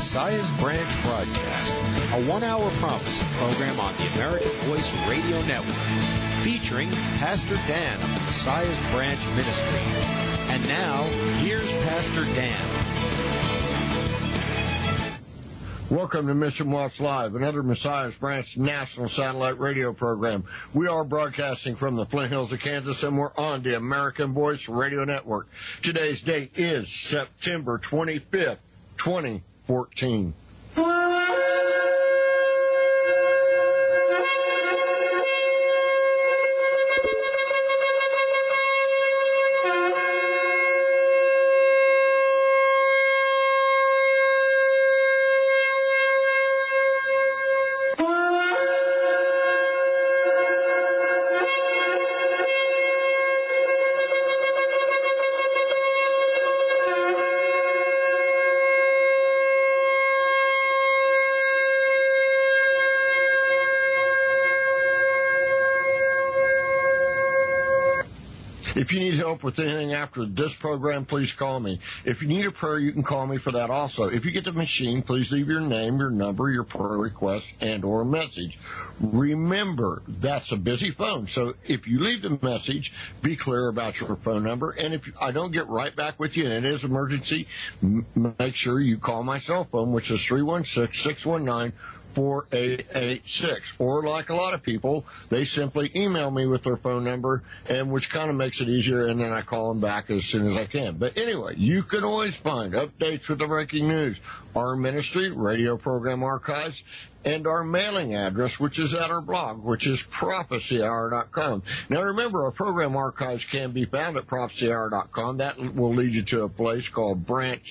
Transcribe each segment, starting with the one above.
Messiah's Branch broadcast, a one-hour prophecy program on the American Voice Radio Network, featuring Pastor Dan of the Messiah's Branch Ministry. And now, here's Pastor Dan. Welcome to Mission Watch Live, another Messiah's Branch national satellite radio program. We are broadcasting from the Flint Hills of Kansas, and we're on the American Voice Radio Network. Today's date is September 25th, 2014. If you need help with anything after this program, please call me. If you need a prayer, you can call me for that also. If you get the machine, please leave your name, your number, your prayer request, and or a message. Remember, that's a busy phone, so if you leave the message, be clear about your phone number. And if I don't get right back with you and it is emergency, make sure you call my cell phone, which is 316-619-4886. Or like a lot of people, they simply email me with their phone number, and which kind of makes it easier, and then I call them back as soon as I can. But anyway, you can always find updates with the breaking news, our ministry, radio program archives, and our mailing address, which is at our blog, which is prophecyhour.com. Now remember, our program archives can be found at prophecyhour.com. That will lead you to a place called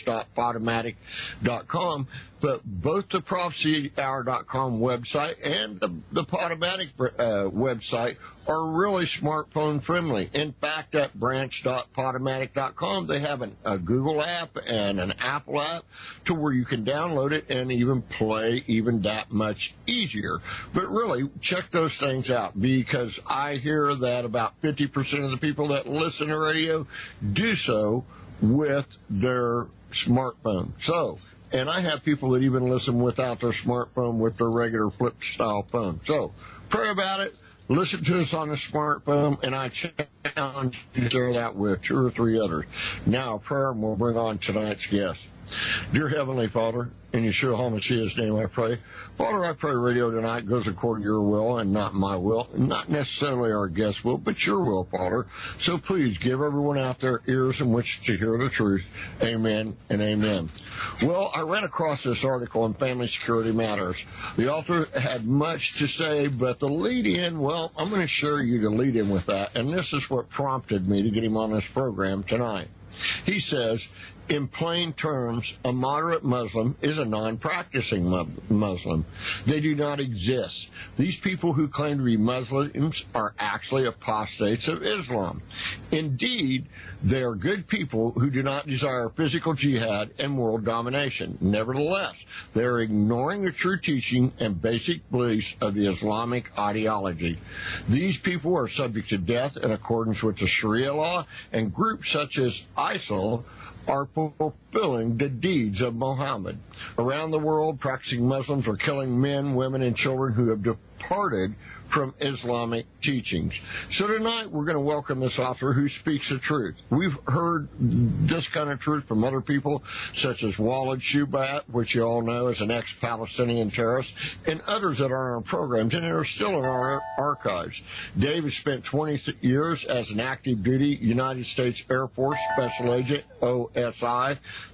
branch.podomatic.com. But both the prophecyhour.com website and the Podomatic website are really smartphone friendly. In fact, at branch.podomatic.com, they have a Google app and an Apple app to where you can download it and even play even that much easier. But really, check those things out, because I hear that about 50% of the people that listen to radio do so with their smartphone. And I have people that even listen without their smartphone with their regular flip-style phone. So pray about it. Listen to us on the smartphone, and I challenge you to share that with 2 or 3 others. Now, prayer, and we'll bring on tonight's guest. Dear Heavenly Father, in Yeshua HaMashiach's name I pray. Father, I pray radio tonight goes according to your will and not my will, not necessarily our guest's will, but your will, Father. So please give everyone out there ears in which to hear the truth. Amen and amen. Well, I ran across this article on Family Security Matters. The author had much to say, but the lead-in, well, I'm going to share you the lead-in with that, and this is what prompted me to get him on this program tonight. He says, in plain terms, a moderate Muslim is a non-practicing Muslim. They do not exist. These people who claim to be Muslims are actually apostates of Islam. Indeed, they are good people who do not desire physical jihad and world domination. Nevertheless, they are ignoring the true teaching and basic beliefs of the Islamic ideology. These people are subject to death in accordance with the Sharia law, and groups such as ISIL are fulfilling the deeds of Muhammad. Around the world, practicing Muslims are killing men, women, and children who have departed from Islamic teachings. So tonight we're going to welcome this author who speaks the truth. We've heard this kind of truth from other people, such as Walid Shoebat, which you all know is an ex-Palestinian terrorist, and others that are on our programs, and they're still in our archives. Dave has spent 20 years as an active duty United States Air Force Special Agent, OSI,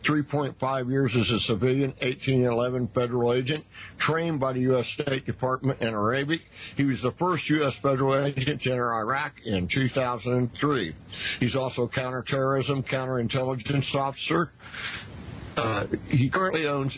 3.5 years as a civilian, 1811 federal agent, trained by the U.S. State Department in Arabic. He was the first U.S. federal agent to enter Iraq in 2003. He's also counterterrorism, counterintelligence officer. He currently owns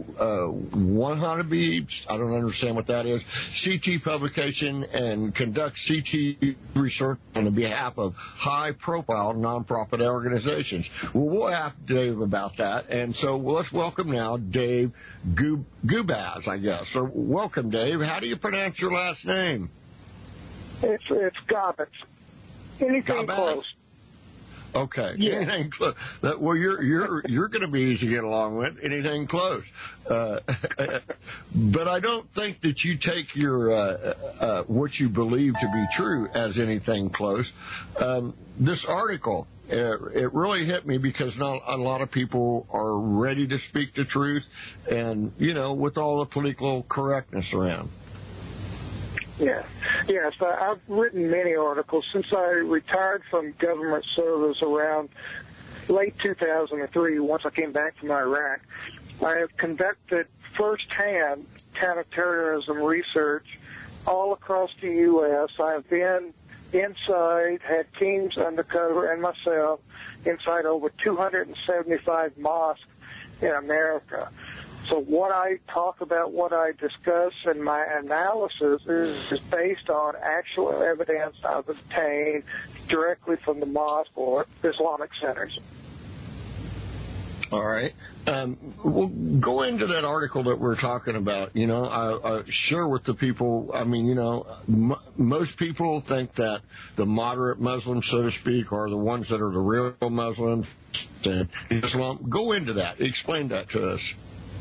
Wannabe, I don't understand what that is, CT publication, and conducts CT research on the behalf of high-profile nonprofit organizations. Well, we'll ask Dave about that, and so let's welcome now Dave Gubaz, I guess. So welcome, Dave. How do you pronounce your last name? It's Gabas. Anything Gabaz? close. Okay. Yeah. Anything close. Well, you're going to be easy to get along with. Anything close. But I don't think that you take your what you believe to be true as anything close. This article, it really hit me because not a lot of people are ready to speak the truth, and with all the political correctness around. Yes, I've written many articles since I retired from government service around late 2003, once I came back from Iraq. I have conducted firsthand counterterrorism research all across the U.S. I have been inside, had teams undercover, and myself inside over 275 mosques in America. So what I talk about, what I discuss in my analysis is based on actual evidence I've obtained directly from the mosque or Islamic centers. All right. We'll go into that article that we're talking about. I share with the people. I mean, most people think that the moderate Muslims, so to speak, are the ones that are the real Muslims. And Islam. Go into that. Explain that to us.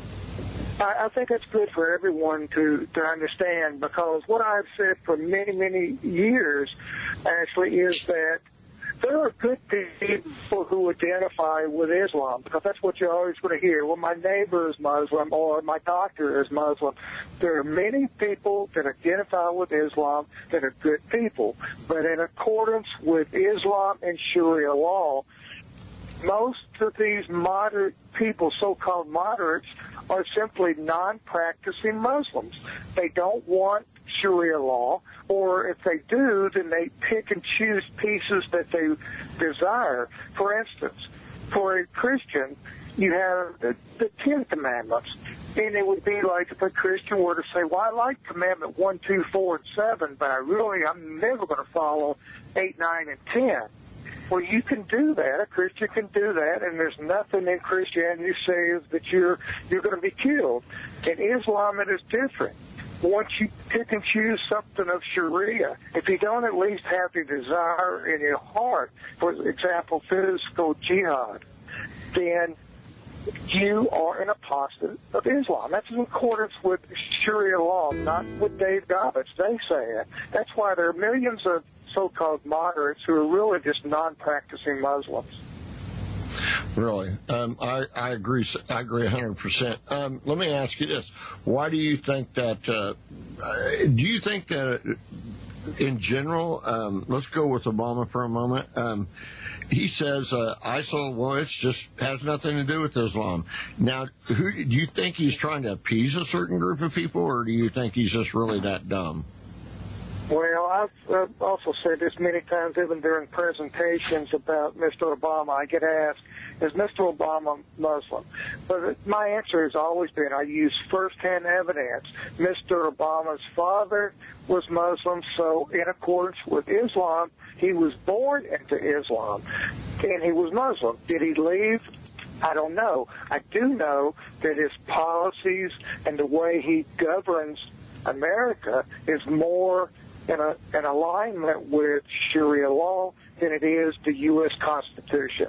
I think it's good for everyone to understand, because what I've said for many, many years actually is that there are good people who identify with Islam, because that's what you're always going to hear. Well, my neighbor is Muslim or my doctor is Muslim. There are many people that identify with Islam that are good people, but in accordance with Islam and Sharia law, most of these moderate people, so-called moderates, are simply non-practicing Muslims. They don't want Sharia law, or if they do, then they pick and choose pieces that they desire. For instance, for a Christian, you have the Ten Commandments, and it would be like if a Christian were to say, well, I like Commandment 1, 2, 4, and 7, but I'm never going to follow 8, 9, and 10. Well, you can do that. A Christian can do that, and there's nothing in Christianity says that you're going to be killed. In Islam, it is different. Once you pick and choose something of Sharia, if you don't at least have the desire in your heart, for example, physical jihad, then you are an apostate of Islam. That's in accordance with Sharia law, not with Dave Gobbets. They say it. That's why there are millions of so-called moderates who are really just non-practicing Muslims. Really, I agree. I agree 100%. Let me ask you this: why do you think that? Do you think that, in general, let's go with Obama for a moment. He says ISIL, well, it's just has nothing to do with Islam. Now, do you think he's trying to appease a certain group of people, or do you think he's just really that dumb? Well, I've also said this many times, even during presentations about Mr. Obama. I get asked, is Mr. Obama Muslim? But my answer has always been, I use firsthand evidence. Mr. Obama's father was Muslim, so in accordance with Islam, he was born into Islam, and he was Muslim. Did he leave? I don't know. I do know that his policies and the way he governs America is more in alignment with Sharia law than it is the U.S. Constitution.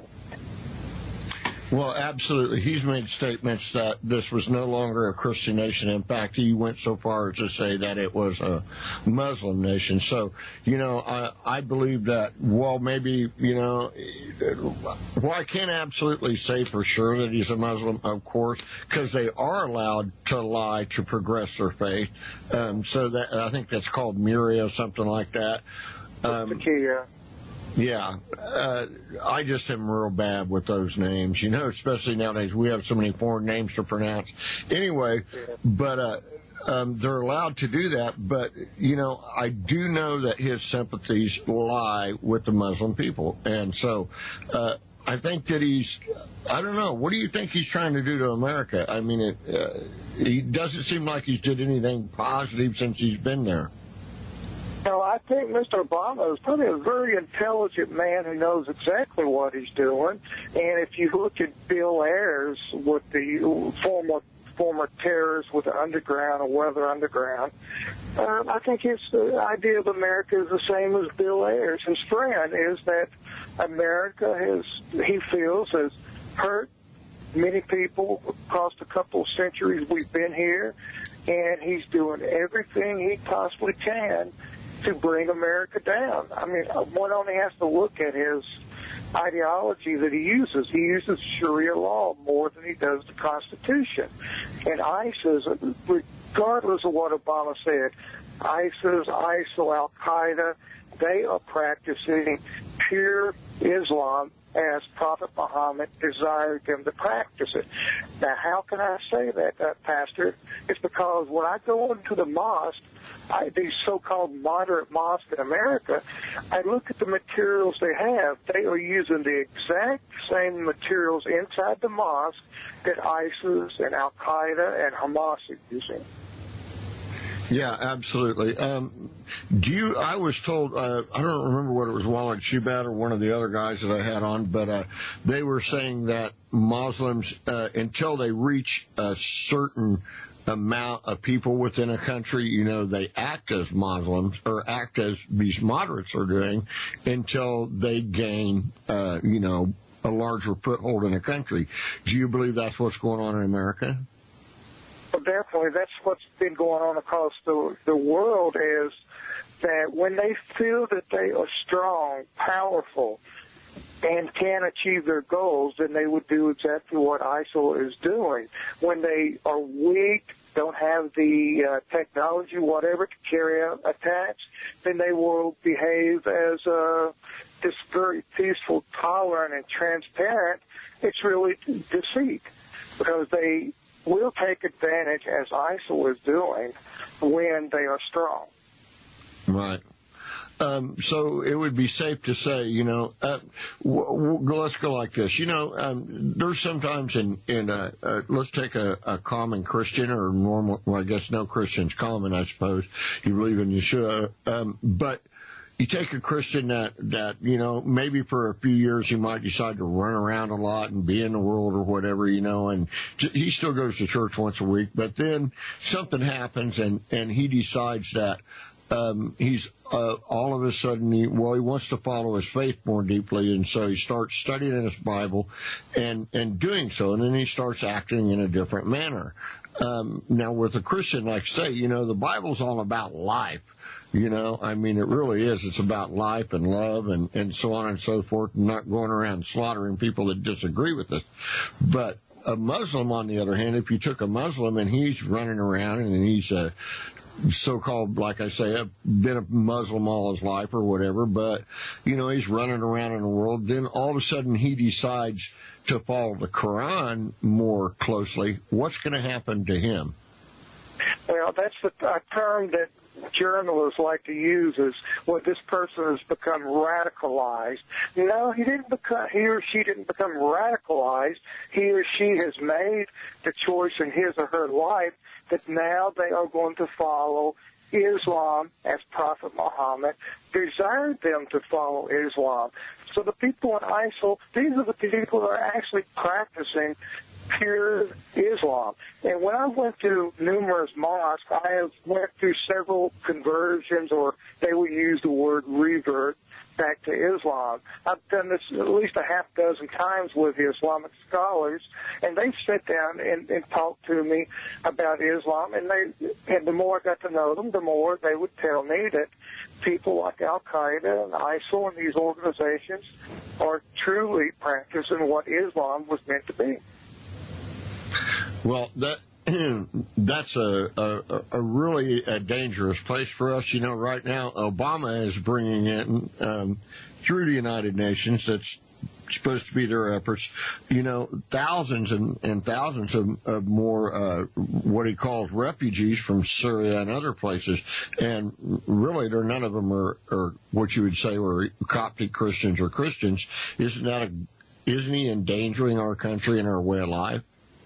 Well, absolutely. He's made statements that this was no longer a Christian nation. In fact, he went so far as to say that it was a Muslim nation. So, I believe that, well, maybe, I can't absolutely say for sure that he's a Muslim, of course, because they are allowed to lie to progress their faith. So that I think that's called Miria, something like that. Yeah, I just am real bad with those names, especially nowadays. We have so many foreign names to pronounce. Anyway, but they're allowed to do that. But, I do know that his sympathies lie with the Muslim people. And so I think that I don't know, what do you think he's trying to do to America? I mean, he doesn't seem like he's did anything positive since he's been there. No, I think Mr. Obama is probably a very intelligent man who knows exactly what he's doing. And if you look at Bill Ayers, with the former terrorists with the underground or whether underground. I think the idea of America is the same as Bill Ayers, his friend, is that America he feels, has hurt many people across a couple of centuries we've been here, and he's doing everything he possibly can to bring America down. I mean, one only has to look at his ideology that he uses. He uses Sharia law more than he does the Constitution. And ISIS, regardless of what Obama said, ISIS, ISIL, Al-Qaeda, they are practicing pure Islam as Prophet Muhammad desired them to practice it. Now, how can I say that, Pastor? It's because when I go into the mosque, these so-called moderate mosques in America, I look at the materials they have. They are using the exact same materials inside the mosque that ISIS and Al-Qaeda and Hamas are using. Yeah, absolutely. I was told, I don't remember what it was, Walid Shubat or one of the other guys that I had on, but they were saying that Muslims, until they reach a certain amount of people within a country, they act as Muslims or act as these moderates are doing until they gain, a larger foothold in a country. Do you believe that's what's going on in America? Well, definitely. That's what's been going on across the world, is that when they feel that they are strong, powerful, and can achieve their goals, then they would do exactly what ISIL is doing. When they are weak, don't have the technology, whatever, to carry out attacks, then they will behave as this very peaceful, tolerant, and transparent. It's really deceit, because they will take advantage, as ISIL is doing, when they are strong. Right. So it would be safe to say, let's go like this. There's sometimes let's take a common Christian or normal, well, I guess no Christian's common, I suppose. You believe in Yeshua. But you take a Christian that maybe for a few years he might decide to run around a lot and be in the world or whatever, and he still goes to church once a week, but then something happens and he decides that he's all of a sudden he wants to follow his faith more deeply, and so he starts studying his Bible and doing so, and then he starts acting in a different manner. Now with a Christian, like say, the Bible's all about life. It really is. It's about life and love and so on and so forth, and not going around slaughtering people that disagree with us. But a Muslim, on the other hand, if you took a Muslim and he's running around and he's a so-called, like I say, been a Muslim all his life or whatever, but, he's running around in the world, then all of a sudden he decides to follow the Quran more closely, what's going to happen to him? Well, that's a term that journalists like to use, is this person has become radicalized. No, he or she didn't become radicalized. He or she has made the choice in his or her life that now they are going to follow Islam as Prophet Muhammad desired them to follow Islam. So the people in ISIL, these are the people that are actually practicing pure Islam. And when I went to numerous mosques, I went through several conversions, or they would use the word revert back to Islam. I've done this at least a half dozen times with the Islamic scholars, and they sit down and talk to me about Islam, and the more I got to know them, the more they would tell me that people like Al-Qaeda and ISIL and these organizations are truly practicing what Islam was meant to be. Well, that's a really dangerous place for us. Right now, Obama is bringing in, through the United Nations, that's supposed to be their efforts, thousands and thousands of more, what he calls refugees from Syria and other places. And really, none of them are what you would say were Coptic Christians or Christians. Isn't he endangering our country and our way of life?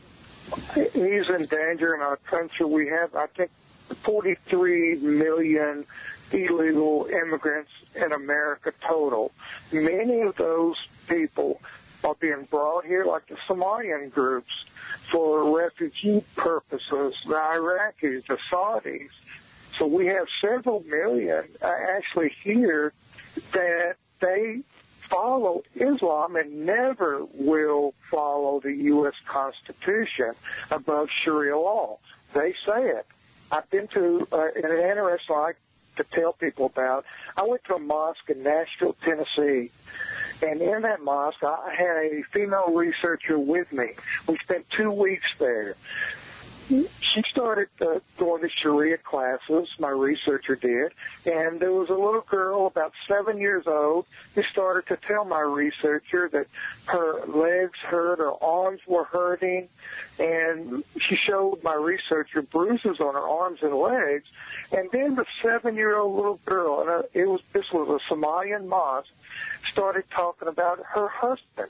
He's endangering our country. We have, I think, 43 million illegal immigrants in America total. Many of those people are being brought here, like the Somalian groups, for refugee purposes, the Iraqis, the Saudis. So we have several million actually here that they follow Islam and never will follow the U.S. Constitution above Sharia law. They say it. I've been to an interesting, I like to tell people about. I went to a mosque in Nashville, Tennessee, and in that mosque I had a female researcher with me. We spent 2 weeks there. She started going to Sharia classes, my researcher did, and there was a little girl about 7 years old who started to tell my researcher that her legs hurt, her arms were hurting, and she showed my researcher bruises on her arms and legs. And then the 7-year-old little girl, and this was a Somalian mosque, started talking about her husband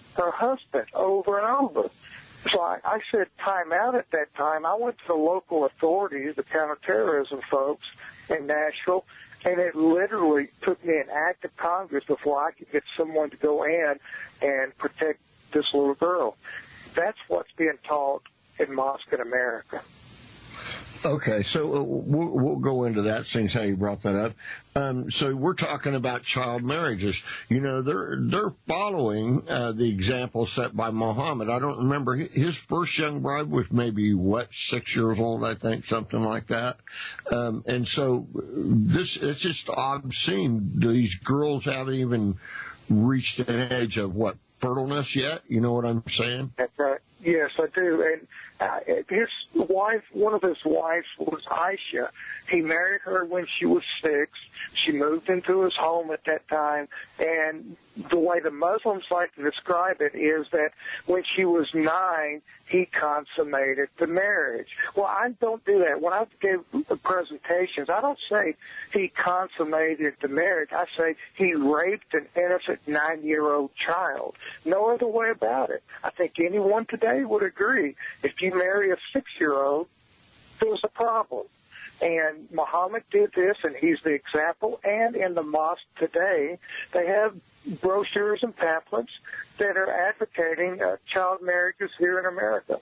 over and over. So I said time out at that time. I went to the local authorities, the counterterrorism folks in Nashville, and it literally took me an act of Congress before I could get someone to go in and protect this little girl. That's what's being taught in mosque in America. Okay, so we'll go into that, seeing how you brought that up. So we're talking about child marriages. You know, they're following the example set by Muhammad. I don't remember, his first young bride was maybe, 6 years old, I think, something like that. And so it's just obscene. These girls haven't even reached an age of, fertileness yet? You know what I'm saying? That's right. Yes, I do. And his wife, one of his wives was Aisha. He married her when she was 6. She moved into his home at that time. And the way the Muslims like to describe it is that when she was 9, he consummated the marriage. Well, I don't do that. When I give the presentations, I don't say he consummated the marriage. I say he raped an innocent 9-year-old child. No other way about it. I think anyone today would agree. If you marry a 6-year-old, there's a problem. And Muhammad did this, and he's the example. And in the mosque today, they have brochures and pamphlets that are advocating child marriages here in America.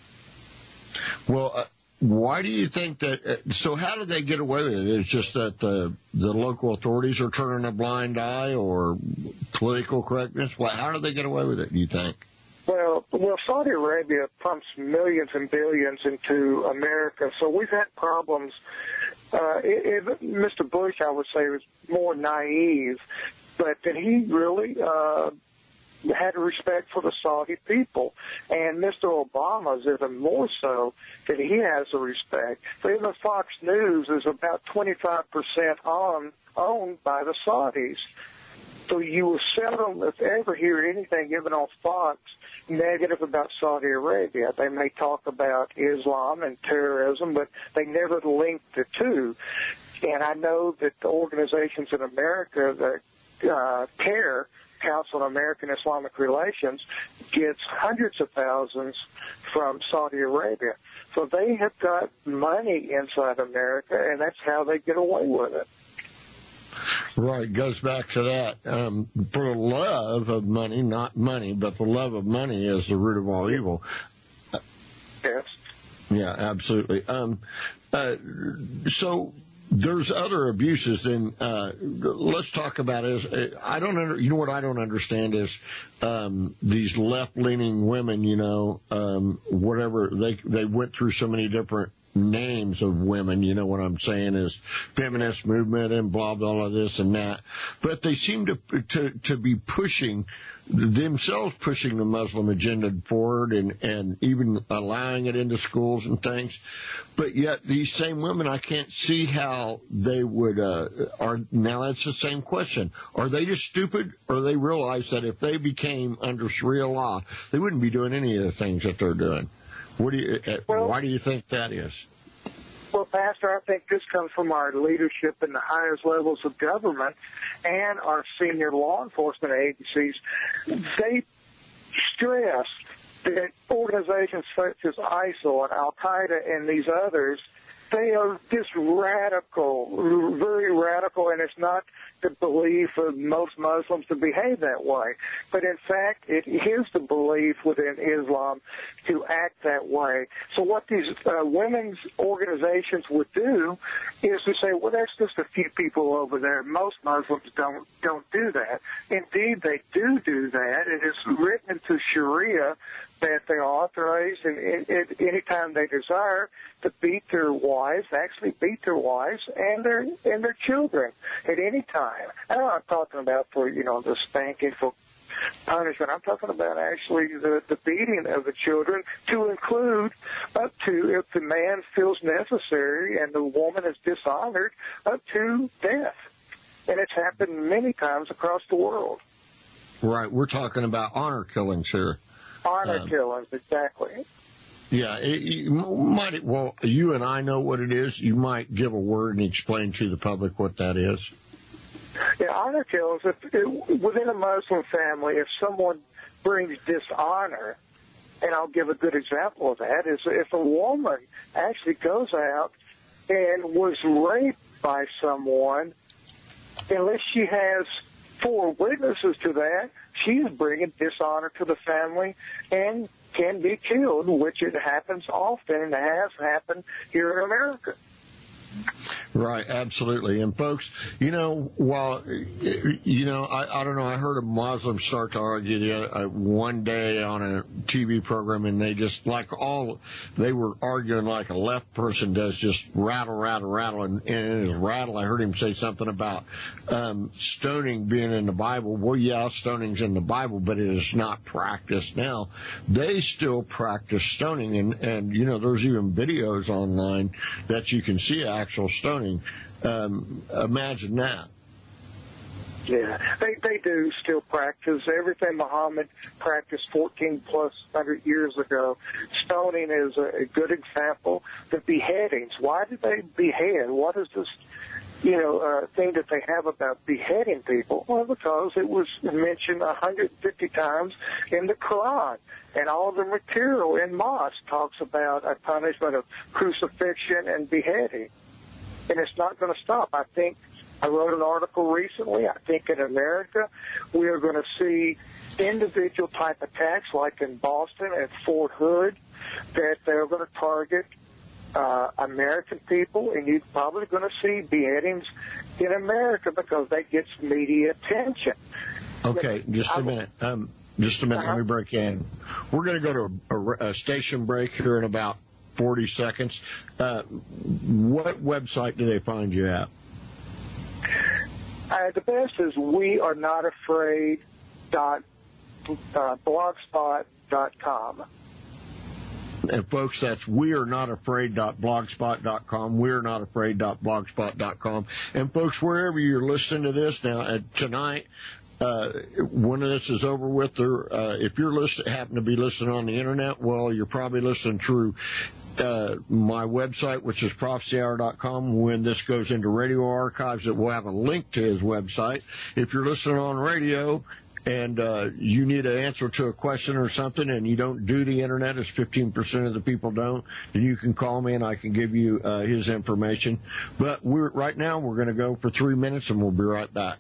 Well, why do you think that? So how do they get away with it? It's just that the local authorities are turning a blind eye, or political correctness? How do they get away with it, do you think? Well, Saudi Arabia pumps millions and billions into America, so we've had problems. Mr. Bush, I would say, was more naive, but that he really had respect for the Saudi people. And Mr. Obama's even more so, that he has a respect. So even Fox News is about 25% owned by the Saudis. So you will seldom, if ever, hear anything given on Fox negative about Saudi Arabia. They may talk about Islam and terrorism, but they never link the two. And I know that the organizations in America that CARE, Council on American Islamic Relations, gets hundreds of thousands from Saudi Arabia. So they have got money inside America, and that's how they get away with it. Right, goes back to that. For the love of money, not money, but the love of money is the root of all evil. Yes. Yeah, absolutely. So there's other abuses. Then let's talk about it. You know what I don't understand is these left-leaning women. You know, whatever they went through so many different names of women, you know what I'm saying, is feminist movement and blah, blah, blah, this and that. But they seem to be pushing the Muslim agenda forward and even allowing it into schools and things. But yet these same women, I can't see how they would, now that's the same question. Are they just stupid, or they realize that if they became under Sharia law, they wouldn't be doing any of the things that they're doing? Why do you think that is? Well, Pastor, I think this comes from our leadership in the highest levels of government and our senior law enforcement agencies. They stress that organizations such as ISIL and Al-Qaeda and these others, they are just radical, very radical, and it's not the belief of most Muslims to behave that way. But in fact, it is the belief within Islam to act that way. So what these women's organizations would do is to say, well, there's just a few people over there. Most Muslims don't do that. Indeed, they do that. It is written into Sharia that they are authorized, and any time they desire, to beat their wives, actually beat their wives and their children at any time. I'm not talking about for the spanking for punishment. I'm talking about actually the beating of the children, to include up to, if the man feels necessary and the woman is dishonored, up to death. And it's happened many times across the world. Right. We're talking about honor killings here. Honor killings, exactly. Yeah. You and I know what it is. You might give a word and explain to the public what that is. Yeah, honor killings. Within a Muslim family, if someone brings dishonor, and I'll give a good example of that, is if a woman actually goes out and was raped by someone, unless she has 4 witnesses to that, she's bringing dishonor to the family and can be killed, which it happens often and has happened here in America. Right, absolutely. And folks, I don't know, I heard a Muslim start to argue one day on a TV program, and they just, they were arguing like a left person does, just rattle, and in his rattle, I heard him say something about stoning being in the Bible. Well, yeah, stoning's in the Bible, but it is not practiced now. They still practice stoning, and there's even videos online that you can see actual stoning. Imagine that. Yeah, they do still practice everything Muhammad practiced 14+ years ago. Stoning is a good example. The beheadings. Why did they behead? What is this, thing that they have about beheading people? Well, because it was mentioned 150 times in the Quran, and all the material in mosque talks about a punishment of crucifixion and beheading. And it's not going to stop. I think I wrote an article recently. I think in America we are going to see individual type attacks like in Boston and Fort Hood, that they're going to target American people, and you're probably going to see beheadings in America because that gets media attention. Okay, just a minute. Let me break in. We're going to go to a station break here in about 40 seconds. What website do they find you at? The best is wearenotafraid.blogspot.com. And folks, that's wearenotafraid.blogspot.com, wearenotafraid.blogspot.com. And folks, wherever you're listening to this now, tonight, when this is over with, if you're happen to be listening on the internet, well, you're probably listening through my website, which is prophecyhour.com. When this goes into radio archives, it will have a link to his website. If you're listening on radio and you need an answer to a question or something and you don't do the internet, as 15% of the people don't, then you can call me and I can give you his information. But right now we're going to go for 3 minutes and we'll be right back.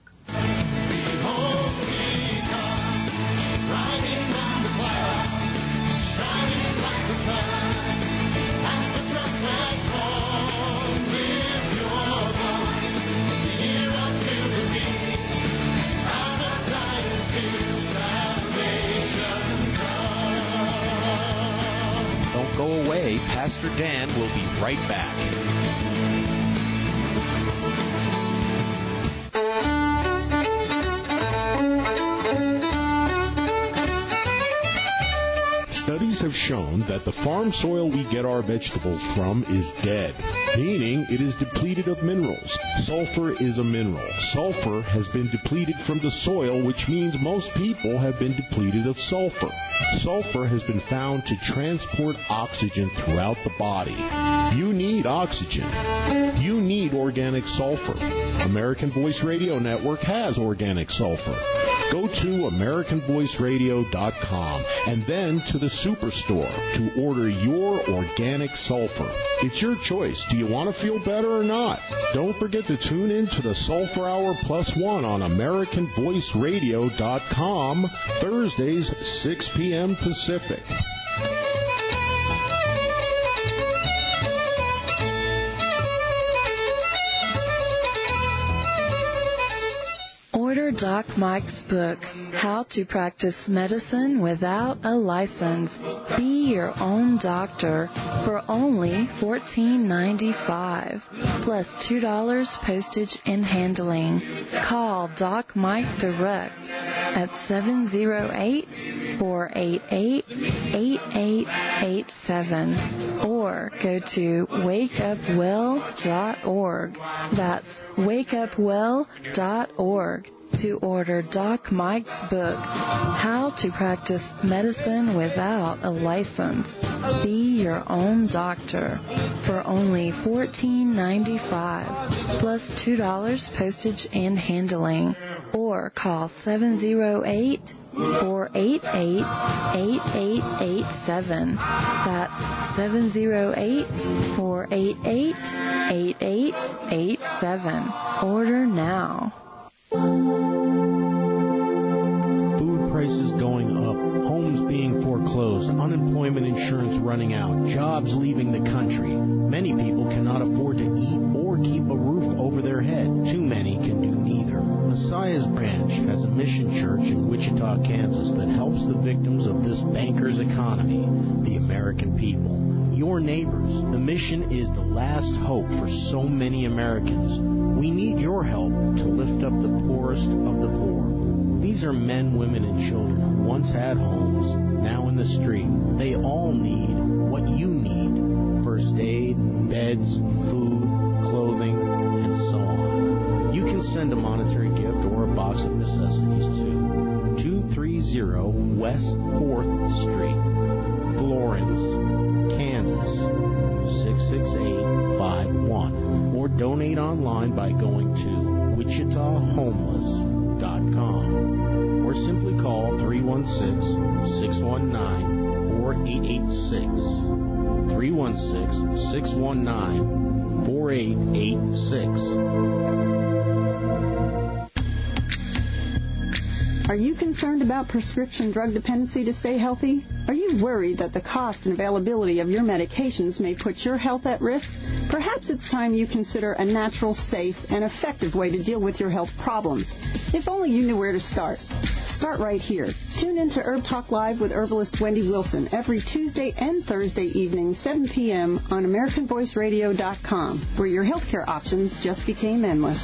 Go away. Pastor Dan will be right back. Studies have shown that the farm soil we get our vegetables from is dead, meaning it is depleted of minerals. Sulfur is a mineral. Sulfur has been depleted from the soil, which means most people have been depleted of sulfur. Sulfur has been found to transport oxygen throughout the body. You need oxygen. You need organic sulfur. American Voice Radio Network has organic sulfur. Go to AmericanVoiceRadio.com and then to the Superstore to order your organic sulfur. It's your choice. Do you want to feel better or not? Don't forget to tune in to the Sulfur Hour +1 on AmericanVoiceRadio.com, Thursdays, 6 p.m. Pacific. Order Doc Mike's book, How to Practice Medicine Without a License. Be your own doctor for only $14.95, plus $2 postage and handling. Call Doc Mike direct at 708-488-8887 or go to wakeupwell.org. That's wakeupwell.org to order Doc Mike's book, How to Practice Medicine Without a License. Be your own doctor for only $14.95 plus $2 postage and handling, or call 708-488-8887. That's 708-488-8887. Order now. Food prices going up, homes being foreclosed, unemployment insurance running out, jobs leaving the country. Many people cannot afford to eat or keep a roof over their head. Too many can do neither. Messiah's Branch has a mission church in Wichita, Kansas that helps the victims of this banker's economy, the American people. Your neighbors. The mission is the last hope for so many Americans. We need your help to lift up the poorest of the poor. These are men, women, and children who once had homes, now in the street. They all need what you need. First aid, beds, food, clothing, and so on. You can send a monetary gift or a box of necessities to 230 West 4th Street, Florence, Kansas, 66851, or donate online by going to WichitaHomeless.com, or simply call 316-619-4886, 316-619-4886. Are you concerned about prescription drug dependency to stay healthy? Are you worried that the cost and availability of your medications may put your health at risk? Perhaps it's time you consider a natural, safe, and effective way to deal with your health problems. If only you knew where to start. Start right here. Tune in to Herb Talk Live with herbalist Wendy Wilson every Tuesday and Thursday evening, 7 p.m. on AmericanVoiceRadio.com, where your healthcare options just became endless.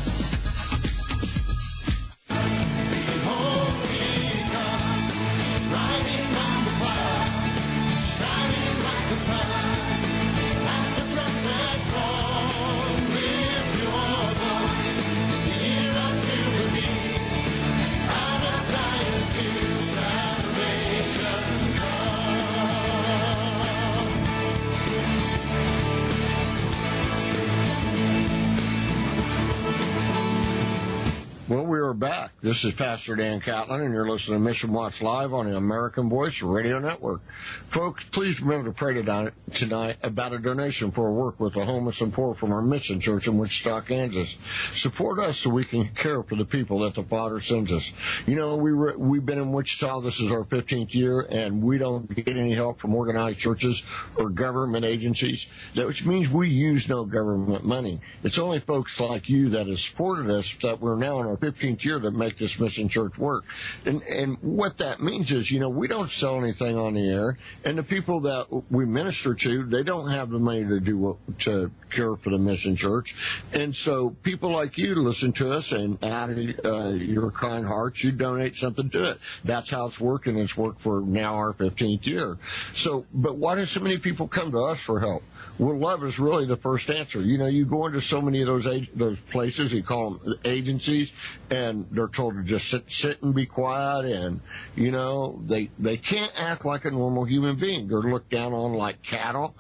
Back. This is Pastor Dan Catlin, and you're listening to Mission Watch Live on the American Voice Radio Network. Folks, please remember to pray tonight about a donation for our work with the homeless and poor from our mission church in Wichita, Kansas. Support us so we can care for the people that the Father sends us. You know, we've been in Wichita. This is our 15th year, and we don't get any help from organized churches or government agencies, which means we use no government money. It's only folks like you that have supported us that we're now in our 15th year that make this mission church work. And what that means is, you know, we don't sell anything on the air, and the people that we minister to, they don't have the money to care for the mission church. And so people like you listen to us, and out of your kind hearts, you donate something to it. That's how it's working. It's worked for now our 15th year. So, but why do so many people come to us for help? Well, love is really the first answer. You know, you go into so many of those places, you call them agencies, and they're told to just sit and be quiet, and, you know, they can't act like a normal human being. They're looked down on like cattle.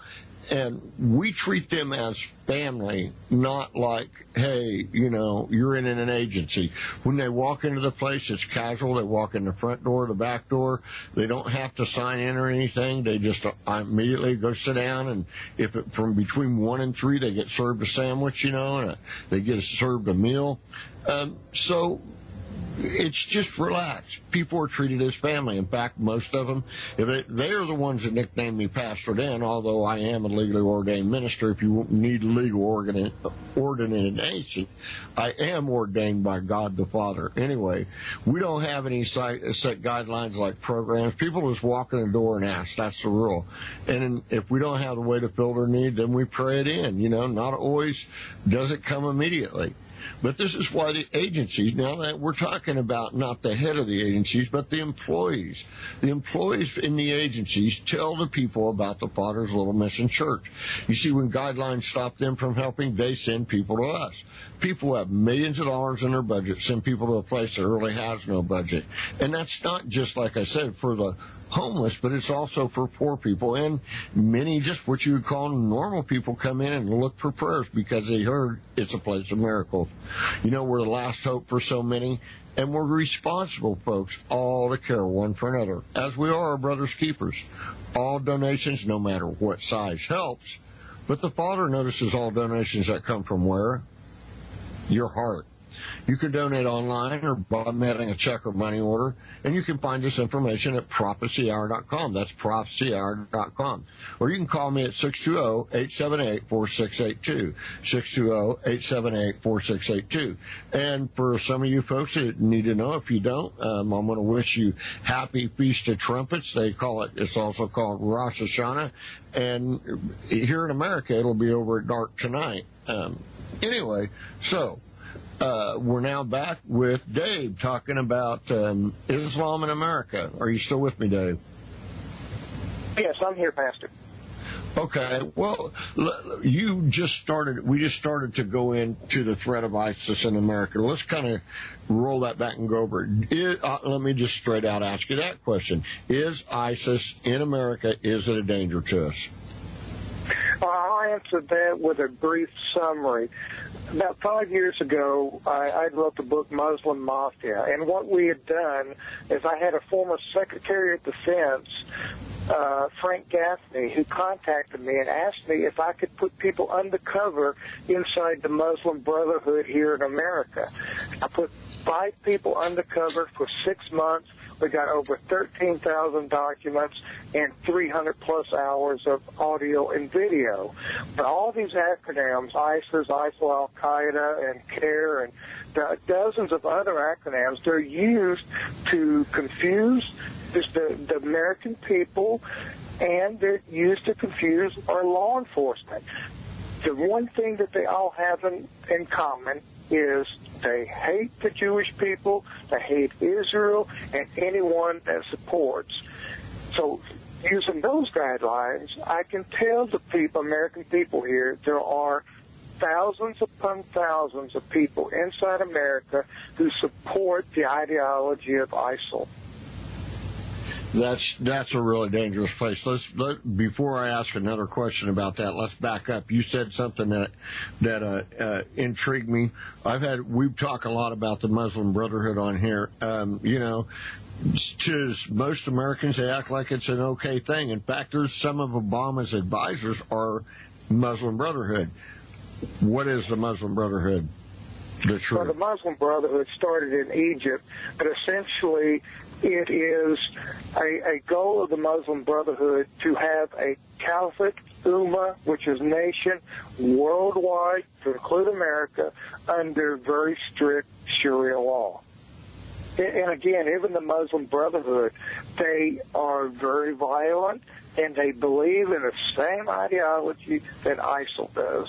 And we treat them as family, not like, hey, you're in an agency. When they walk into the place, it's casual. They walk in the front door, the back door. They don't have to sign in or anything. They just immediately go sit down, and from between 1 and 3, they get served a sandwich, and they get served a meal. So it's just relaxed. People are treated as family. In fact, most of them, they are the ones that nicknamed me Pastor Dan, although I am a legally ordained minister. If you need legal ordination, I am ordained by God the Father. Anyway, we don't have any set guidelines like programs. People just walk in the door and ask. That's the rule. And if we don't have a way to fill their need, then we pray it in. Not always does it come immediately. But this is why the agencies, now that we're talking about not the head of the agencies, but the employees in the agencies tell the people about the Father's Little Mission Church. You see, when guidelines stop them from helping, they send people to us. People who have millions of dollars in their budget send people to a place that really has no budget. And that's not just, like I said, for the homeless, but it's also for poor people, and many just what you would call normal people come in and look for prayers because they heard it's a place of miracles. We're the last hope for so many, and we're responsible, folks, all to care one for another, as we are our brother's keepers. All donations, no matter what size, helps, but the Father notices all donations that come from where? Your heart. You can donate online or by mailing a check or money order, and you can find this information at prophecyhour.com. That's prophecyhour.com. Or you can call me at 620-878-4682, 620-878-4682. And for some of you folks that need to know, if you don't, I'm going to wish you Happy Feast of Trumpets. It's also called Rosh Hashanah. And here in America, it'll be over at dark tonight. Anyway, so we're now back with Dave talking about Islam in America. Are you still with me, Dave? Yes, I'm here, Pastor. Okay. Well, we just started to go into the threat of ISIS in America. Let's kind of roll that back and go over it. Let me just straight out ask you that question. Is ISIS in America, is it a danger to us? I'll answer that with a brief summary. About 5 years ago, I wrote the book Muslim Mafia, and what we had done is I had a former Secretary of Defense, Frank Gaffney, who contacted me and asked me if I could put people undercover inside the Muslim Brotherhood here in America. I put 5 people undercover for 6 months. We got over 13,000 documents and 300-plus hours of audio and video. But all these acronyms, ISIS, ISIL, Al-Qaeda, and CARE, and dozens of other acronyms, they're used to confuse the American people, and they're used to confuse our law enforcement. The one thing that they all have in common is they hate the Jewish people, they hate Israel, and anyone that supports. So using those guidelines, I can tell the American people here, there are thousands upon thousands of people inside America who support the ideology of ISIL. That's a really dangerous place. Before I ask another question about that, let's back up. You said something that intrigued me. We've talked a lot about the Muslim Brotherhood on here. To most Americans, they act like it's an okay thing. In fact, there's some of Obama's advisors are Muslim Brotherhood. What is the Muslim Brotherhood? Well, the Muslim Brotherhood started in Egypt, but essentially it is a goal of the Muslim Brotherhood to have a Caliphate, Ummah, which is nation, worldwide, to include America, under very strict Sharia law. And again, even the Muslim Brotherhood, they are very violent, and they believe in the same ideology that ISIL does.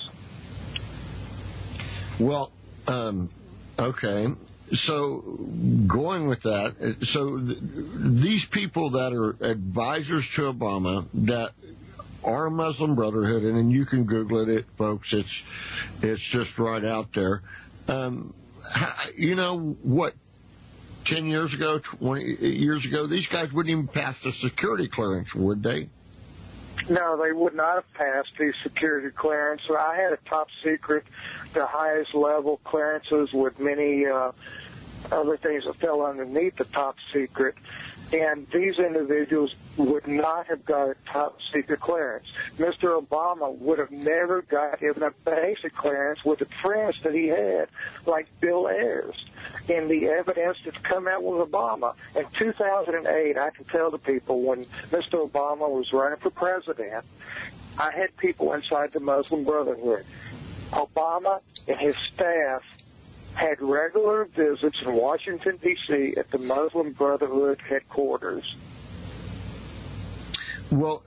Well, okay. So going with that, these people that are advisors to Obama that are Muslim Brotherhood, and then you can Google it, folks. It's just right out there. 10 years ago, 20 years ago, these guys wouldn't even pass the security clearance, would they? No, they would not have passed the security clearance. So I had a top secret, the highest level clearances with many other things that fell underneath the top secret. And these individuals would not have got a top secret clearance. Mr. Obama would have never got even a basic clearance with the friends that he had, like Bill Ayers. And the evidence that's come out with Obama. In 2008, I can tell the people, when Mr. Obama was running for president, I had people inside the Muslim Brotherhood. Obama and his staff had regular visits in Washington, D.C. at the Muslim Brotherhood headquarters. Well,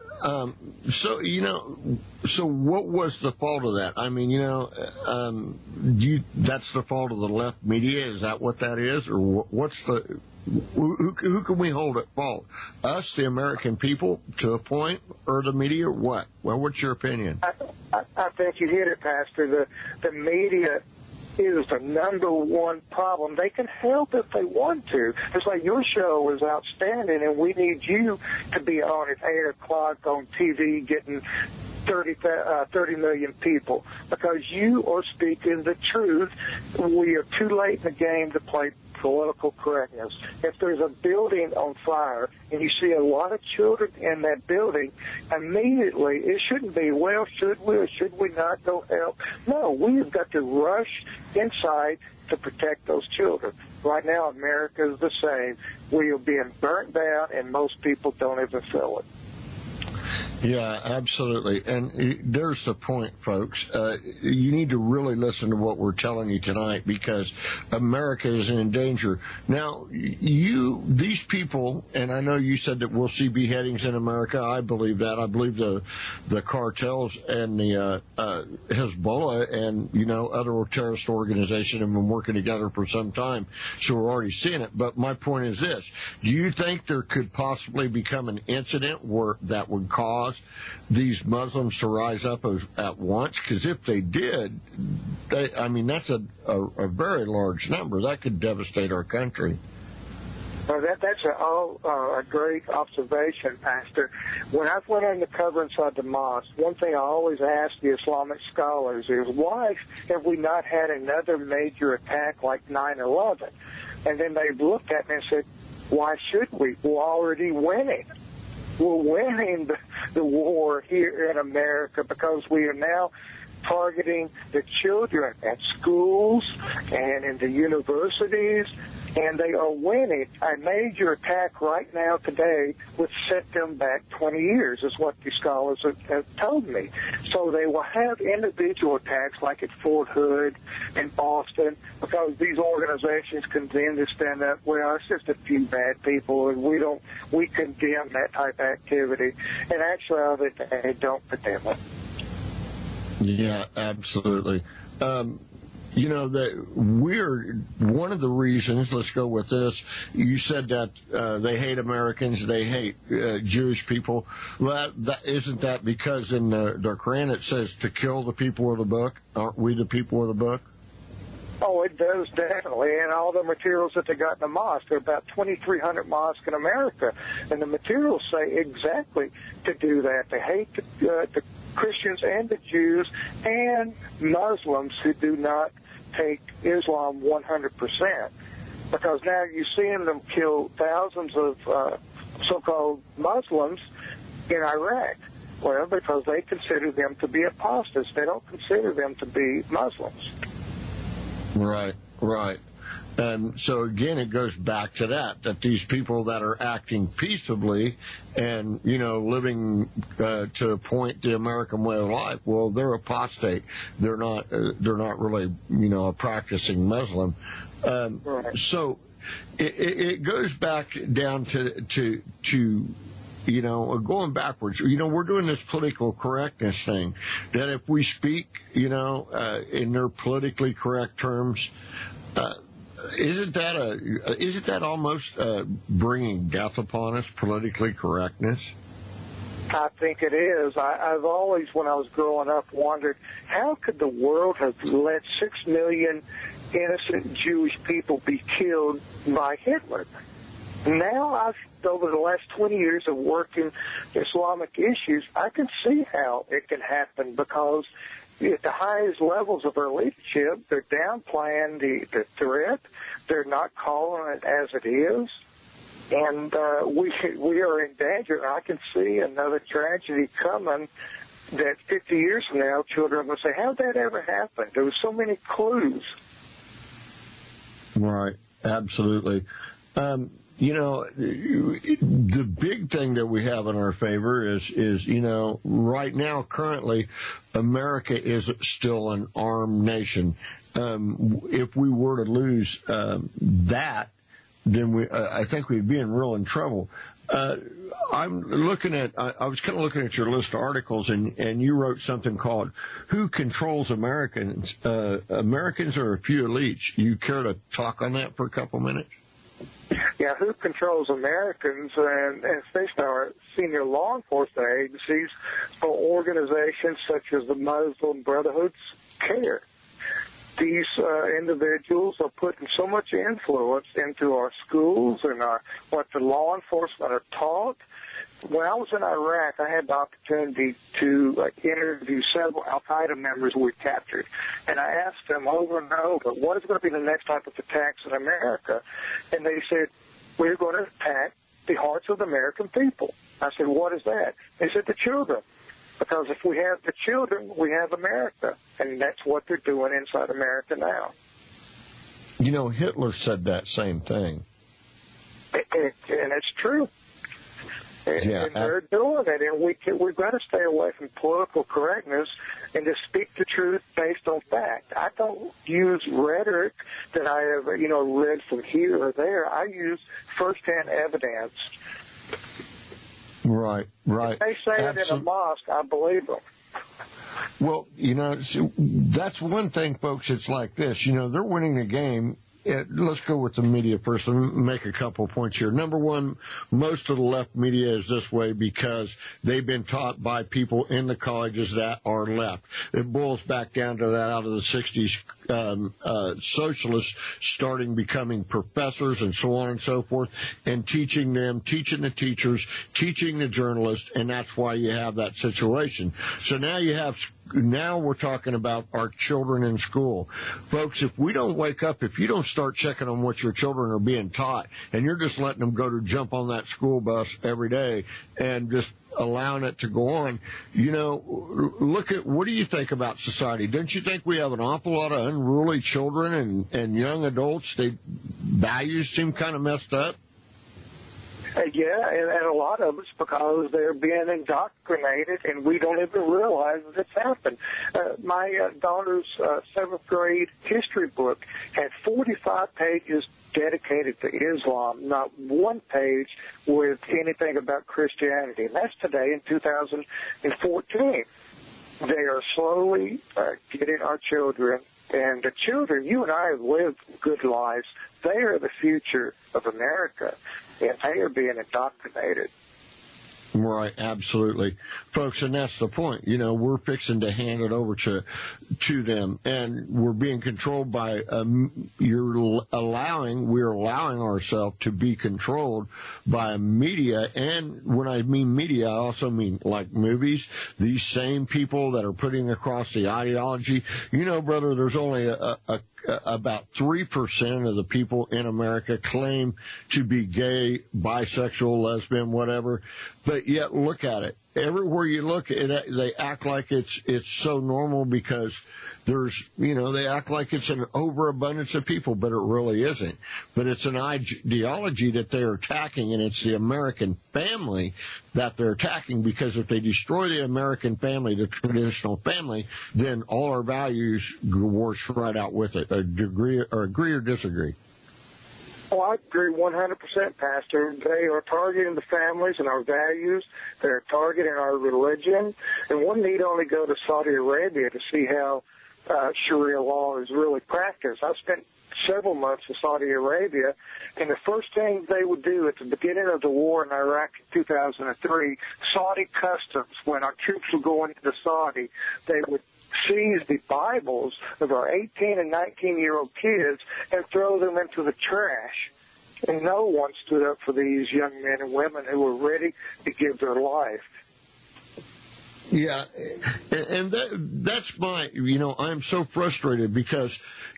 so what was the fault of that? I mean, that's the fault of the left media? Is that what that is? Or what's the... Who can we hold at fault? Us, the American people, to a point, or the media, or what? Well, what's your opinion? I think you hit it, Pastor. The media is the number one problem. They can help if they want to. It's like your show is outstanding, and we need you to be on at 8 o'clock on TV getting 30 million people, because you are speaking the truth. We are too late in the game to play political correctness. If there's a building on fire and you see a lot of children in that building, immediately it shouldn't be, well, should we or should we not go help? No, we've got to rush inside to protect those children. Right now, America is the same. We are being burnt down, and most people don't even feel it. Yeah, absolutely. And there's the point, folks. You need to really listen to what we're telling you tonight, because America is in danger. Now, these people, and I know you said that we'll see beheadings in America. I believe that. I believe the cartels and the Hezbollah and, other terrorist organizations have been working together for some time, so we're already seeing it. But my point is this. Do you think there could possibly become an incident that would cause these Muslims to rise up at once? Because if they did, that's a very large number. That could devastate our country. Well, that's a great observation, Pastor. When I went undercover inside the mosque, one thing I always ask the Islamic scholars is, why have we not had another major attack like 9/11? And then they looked at me and said, why should we? We're already winning. We're winning the war here in America, because we are now targeting the children at schools and in the universities, and they are winning. A major attack right now today would set them back 20 years, is what the scholars have told me. So they will have individual attacks like at Fort Hood in Boston, because these organizations continue to stand up. Well, it's just a few bad people, and we condemn that type of activity. And actually, they don't condemn it. Yeah, absolutely. That we're one of the reasons, let's go with this, you said that they hate Americans, they hate Jewish people. Isn't that because in the Quran it says to kill the people of the book? Aren't we the people of the book? Oh, it does, definitely. And all the materials that they got in the mosque, there are about 2,300 mosques in America, and the materials say exactly to do that. They hate the Christians and the Jews and Muslims who do not take Islam 100%. Because now you're seeing them kill thousands of so-called Muslims in Iraq. Well, because they consider them to be apostates. They don't consider them to be Muslims. Right. And so, again, it goes back to that these people that are acting peaceably and, living to a point the American way of life, well, they're apostate. They're not really, a practicing Muslim. Right. So it goes back down to going backwards. We're doing this political correctness thing, that if we speak, in their politically correct terms, isn't that almost bringing death upon us, politically correctness? I think it is. I've always, when I was growing up, wondered, how could the world have let 6 million innocent Jewish people be killed by Hitler? Now, over the last 20 years of working Islamic issues, I can see how it can happen because at the highest levels of our leadership, they're downplaying the threat. They're not calling it as it is. And we are in danger. I can see another tragedy coming that 50 years from now, children will say, how'd that ever happen? There were so many clues. Right, absolutely. The big thing that we have in our favor is right now, currently, America is still an armed nation. If we were to lose that, then I think we'd be in trouble. I'm looking at, I was kind of looking at your list of articles, and you wrote something called "Who Controls Americans? Americans or a Few Elites?" You care to talk on that for a couple minutes? Yeah, who controls Americans, and especially our senior law enforcement agencies or organizations such as the Muslim Brotherhood's care. These individuals are putting so much influence into our schools and what the law enforcement are taught. When I was in Iraq, I had the opportunity to interview several al-Qaeda members we captured, and I asked them over and over, what is going to be the next type of attacks in America? And they said, we're going to attack the hearts of the American people. I said, what is that? They said, the children. Because if we have the children, we have America, and that's what they're doing inside America now. Hitler said that same thing. And it's true. And they're doing it, and we've got to stay away from political correctness and just speak the truth based on fact. I don't use rhetoric that I have, read from here or there. I use firsthand evidence. Right. If they say it in a mosque, I believe them. Well, that's one thing, folks. It's like this. They're winning the game. Let's go with the media first and make a couple of points here. Number one, most of the left media is this way because they've been taught by people in the colleges that are left. It boils back down to that out of the 60s, socialists becoming professors and so on and so forth, and teaching the teachers, teaching the journalists, and that's why you have that situation. So now we're talking about our children in school. Folks, if we don't wake up, if you don't start checking on what your children are being taught, and you're just letting them jump on that school bus every day and just allowing it to go on, look at, what do you think about society? Don't you think we have an awful lot of unruly children and young adults? Values seem kind of messed up. Yeah, and a lot of it's because they're being indoctrinated, and we don't even realize that it's happened. My daughter's 7th grade history book had 45 pages dedicated to Islam, not one page with anything about Christianity. And that's today in 2014. They are slowly getting our children. And the children, you and I have lived good lives. They are the future of America, and they are being indoctrinated. Right, absolutely. Folks, and that's the point. We're fixing to hand it over to them, and we're being controlled by, we're allowing ourselves to be controlled by media, and when I mean media, I also mean like movies, these same people that are putting across the ideology. Brother, there's only about 3% of the people in America claim to be gay, bisexual, lesbian, whatever, but yet look at it. Everywhere you look, they act like it's so normal because they act like it's an overabundance of people, but it really isn't. But it's an ideology that they're attacking, and it's the American family that they're attacking, because if they destroy the American family, the traditional family, then all our values wash right out with it. Agree or disagree? Oh, I agree 100%, Pastor. They are targeting the families and our values. They're targeting our religion. And one need only go to Saudi Arabia to see how Sharia law is really practiced. I spent several months in Saudi Arabia, and the first thing they would do at the beginning of the war in Iraq in 2003, Saudi customs, when our troops were going into Saudi, they would seize the Bibles of our 18 and 19-year-old kids and throw them into the trash. And no one stood up for these young men and women who were ready to give their life. Yeah, and that's my, I'm so frustrated because,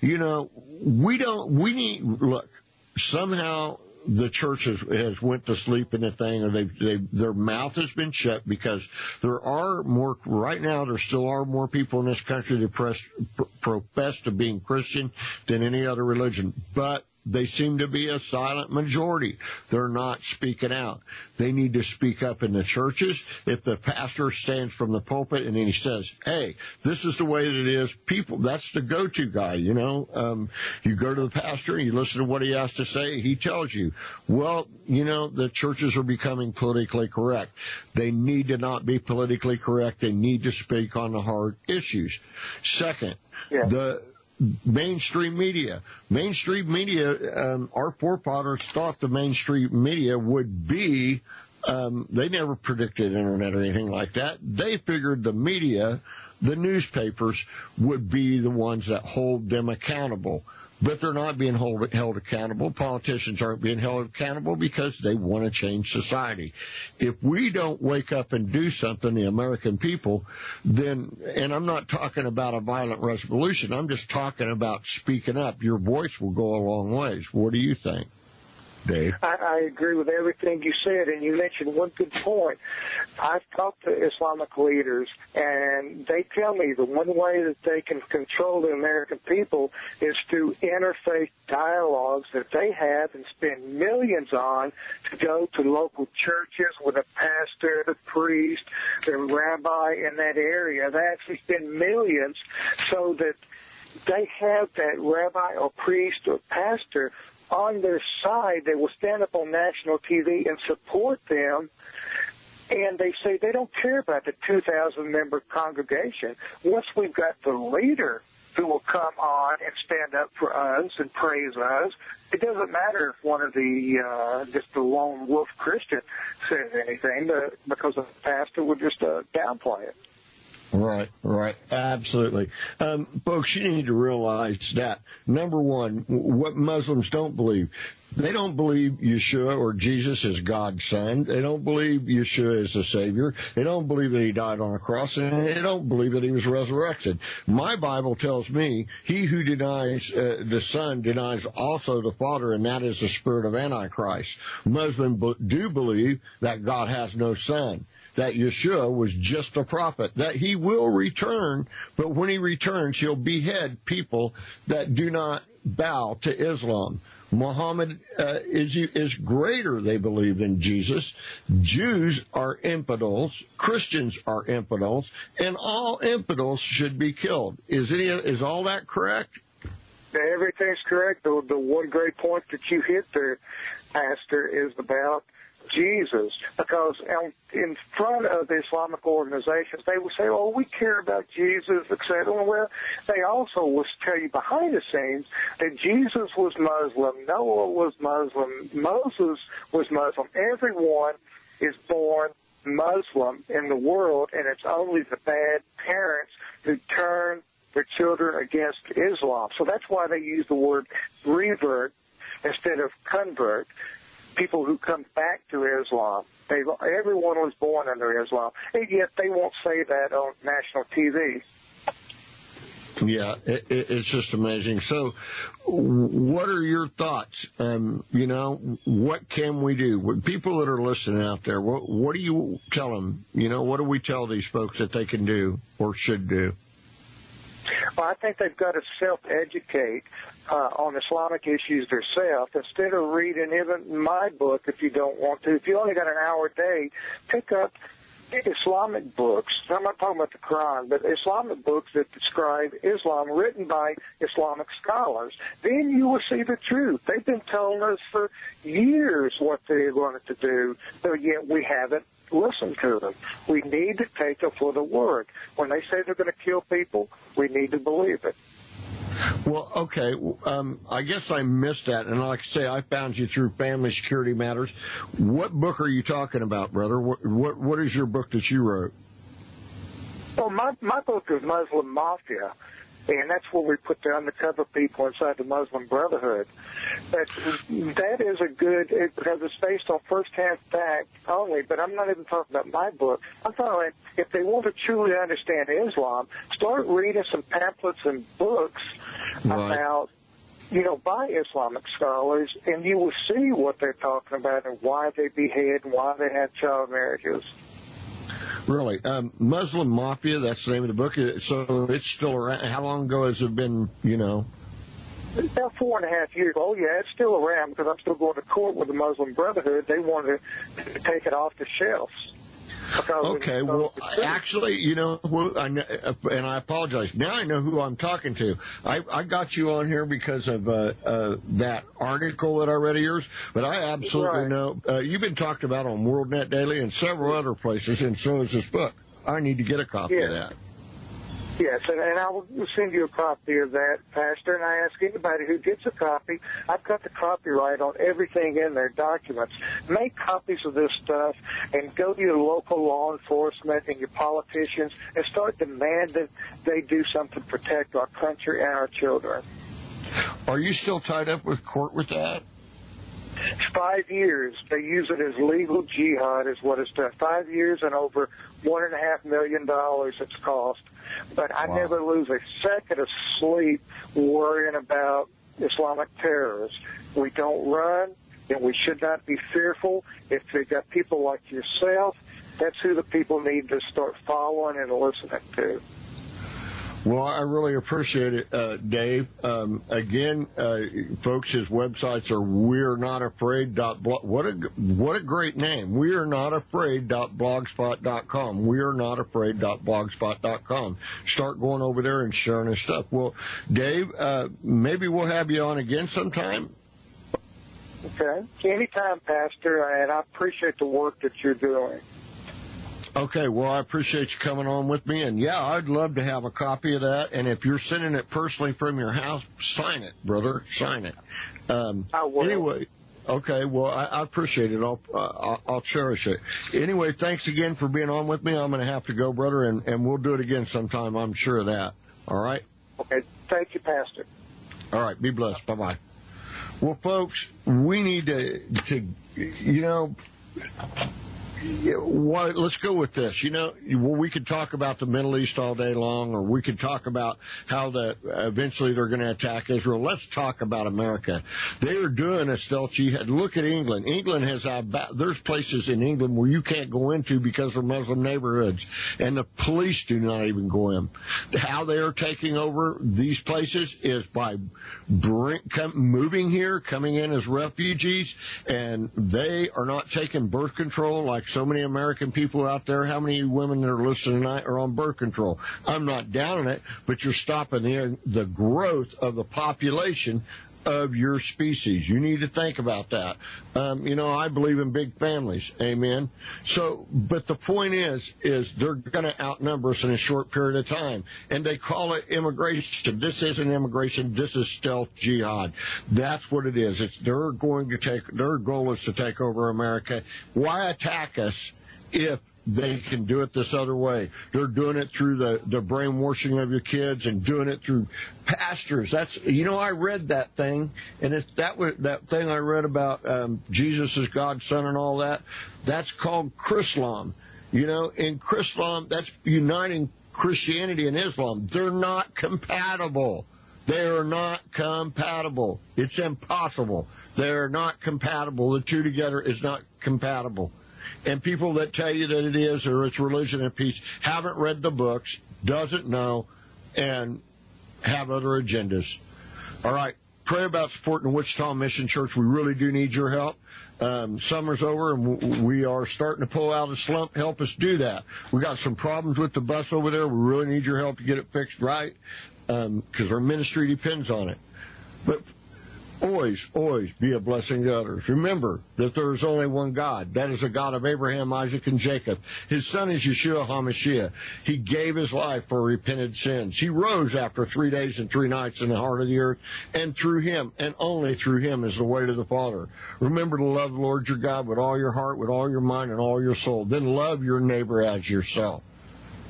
look, somehow the church has went to sleep in the thing, or their mouth has been shut, because right now there still are more people in this country that profess to being Christian than any other religion, but they seem to be a silent majority. They're not speaking out. They need to speak up in the churches. If the pastor stands from the pulpit and then he says, hey, this is the way that it is, people, that's the go-to guy, You go to the pastor and you listen to what he has to say. He tells you, well, the churches are becoming politically correct. They need to not be politically correct. They need to speak on the hard issues. Second, the mainstream media. Our forefathers thought the mainstream media would be, they never predicted internet or anything like that. They figured the media, the newspapers, would be the ones that hold them accountable. But they're not being held accountable. Politicians aren't being held accountable because they want to change society. If we don't wake up and do something, the American people, then, and I'm not talking about a violent revolution, I'm just talking about speaking up. Your voice will go a long ways. What do you think, Dave? I agree with everything you said, and you mentioned one good point. I've talked to Islamic leaders, and they tell me the one way that they can control the American people is through interfaith dialogues that they have and spend millions on to go to local churches with a pastor, the priest, the rabbi in that area. They actually spend millions so that they have that rabbi or priest or pastor on their side. They will stand up on national TV and support them, and they say they don't care about the 2,000-member congregation. Once we've got the leader who will come on and stand up for us and praise us, it doesn't matter if one of just the lone wolf Christian says anything, because the pastor would just downplay it. Right, absolutely. Folks, you need to realize that, number one, what Muslims don't believe, they don't believe Yeshua or Jesus is God's son. They don't believe Yeshua is the Savior. They don't believe that he died on a cross, and they don't believe that he was resurrected. My Bible tells me, he who denies the Son denies also the Father, and that is the spirit of Antichrist. Muslims do believe that God has no son, that Yeshua was just a prophet, that he will return, but when he returns, he'll behead people that do not bow to Islam. Muhammad is greater, they believe, than Jesus. Jews are infidels. Christians are infidels. And all infidels should be killed. Is all that correct? Everything's correct. The one great point that you hit there, Pastor, is about Jesus, because in front of the Islamic organizations, they will say, oh, we care about Jesus, etc. Well, they also will tell you behind the scenes that Jesus was Muslim, Noah was Muslim, Moses was Muslim. Everyone is born Muslim in the world, and it's only the bad parents who turn their children against Islam. So that's why they use the word revert instead of convert. People who come back to Islam. Everyone was born under Islam, and yet they won't say that on national TV. Yeah, it's just amazing. So what are your thoughts? What can we do? People that are listening out there, what do you tell them? What do we tell these folks that they can do or should do? Well, I think they've got to self-educate on Islamic issues themselves. Instead of reading even my book, if you don't want to, if you only got an hour a day, pick up Islamic books. I'm not talking about the Quran, but Islamic books that describe Islam written by Islamic scholars. Then you will see the truth. They've been telling us for years what they wanted to do, but yet we haven't listen to them. We need to take them for the word. When they say they're going to kill people, we need to believe it. Well, okay. I guess I missed that. And like I say, I found you through Family Security Matters. What book are you talking about, brother? What is your book that you wrote? Well, my book is Muslim Mafia. And that's where we put the undercover people inside the Muslim Brotherhood. That is a good, because it's based on first-hand fact only, but I'm not even talking about my book. I'm talking about if they want to truly understand Islam, start reading some pamphlets and books about, by Islamic scholars, and you will see what they're talking about and why they behead and why they have child marriages. Really? Muslim Mafia, that's the name of the book. So it's still around. How long ago has it been, It's about 4.5 years. Oh, yeah, it's still around because I'm still going to court with the Muslim Brotherhood. They wanted to take it off the shelves. Okay, well, actually, and I apologize. Now I know who I'm talking to. I got you on here because of that article that I read of yours, but I absolutely know you've been talked about on WorldNet Daily and several other places, and so is this book. I need to get a copy of that. Yes, and I will send you a copy of that, Pastor, and I ask anybody who gets a copy, I've got the copyright on everything in their documents. Make copies of this stuff and go to your local law enforcement and your politicians and start demanding they do something to protect our country and our children. Are you still tied up with court with that? 5 years. They use it as legal jihad is what it's done. 5 years and over $1.5 million it's cost. But I never lose a second of sleep worrying about Islamic terrorists. We don't run, and we should not be fearful. If they got people like yourself, that's who the people need to start following and listening to. Well, I really appreciate it, Dave. Again, folks, his websites are wearenotafraid.blog. What a great name. Wearenotafraid.blogspot.com. Wearenotafraid.blogspot.com. Start going over there and sharing his stuff. Well, Dave, maybe we'll have you on again sometime. Okay. Anytime, Pastor, and I appreciate the work that you're doing. Okay, well, I appreciate you coming on with me, and yeah, I'd love to have a copy of that, and if you're sending it personally from your house, sign it, brother, sign it. I will. Anyway, okay, well, I appreciate it. I'll cherish it. Anyway, thanks again for being on with me. I'm going to have to go, brother, and we'll do it again sometime, I'm sure of that. All right? Okay, thank you, Pastor. All right, be blessed. Bye-bye. Well, folks, we need to let's go with this. We could talk about the Middle East all day long, or we could talk about how eventually they're going to attack Israel. Let's talk about America. They are doing a stealth jihad. Look at England. England has there's places in England where you can't go into because they're Muslim neighborhoods, and the police do not even go in. How they are taking over these places is by moving here, coming in as refugees, and they are not taking birth control like so many American people out there. How many women that are listening tonight are on birth control? I'm not down on it, but you're stopping the growth of the population of your species. You need to think about that. I believe in big families. Amen. So, but the point is they're going to outnumber us in a short period of time. And they call it immigration. This isn't immigration. This is stealth jihad. That's what it is. Their goal is to take over America. Why attack us if they can do it this other way? They're doing it through the brainwashing of your kids and doing it through pastors. I read that thing, and that thing I read about Jesus is God's son and all that. That's called Chrislam. In Chrislam, that's uniting Christianity and Islam. They're not compatible. They are not compatible. It's impossible. They're not compatible. The two together is not compatible. And people that tell you that it is, or it's religion and peace, haven't read the books, doesn't know, and have other agendas. All right, pray about supporting the Wichita Mission Church. We really do need your help. Summer's over, and we are starting to pull out a slump. Help us do that. We got some problems with the bus over there. We really need your help to get it fixed right, because our ministry depends on it. But always be a blessing to others. Remember that there is only one God. That is the God of Abraham, Isaac, and Jacob. His son is Yeshua HaMashiach. He gave his life for repented sins. He rose after 3 days and 3 nights in the heart of the earth, and through him, and only through him, is the way to the Father. Remember to love the Lord your God with all your heart, with all your mind, and all your soul. Then love your neighbor as yourself.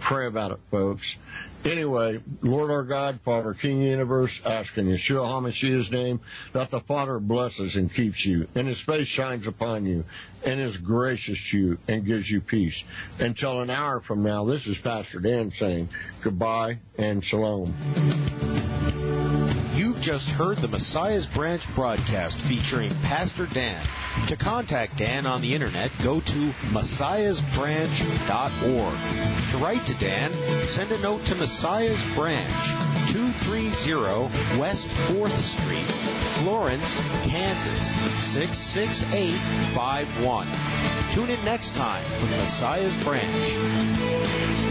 Pray about it, folks. Anyway, Lord our God, Father, King of the universe, ask in Yeshua HaMashiach's name that the Father blesses and keeps you, and His face shines upon you, and is gracious to you, and gives you peace. Until an hour from now, this is Pastor Dan saying goodbye and shalom. You've just heard the Messiah's Branch broadcast featuring Pastor Dan. To contact Dan on the internet, go to messiahsbranch.org. To write to Dan, send a note to Messiah's Branch, 230 West 4th Street, Florence, Kansas, 66851. Tune in next time for Messiah's Branch.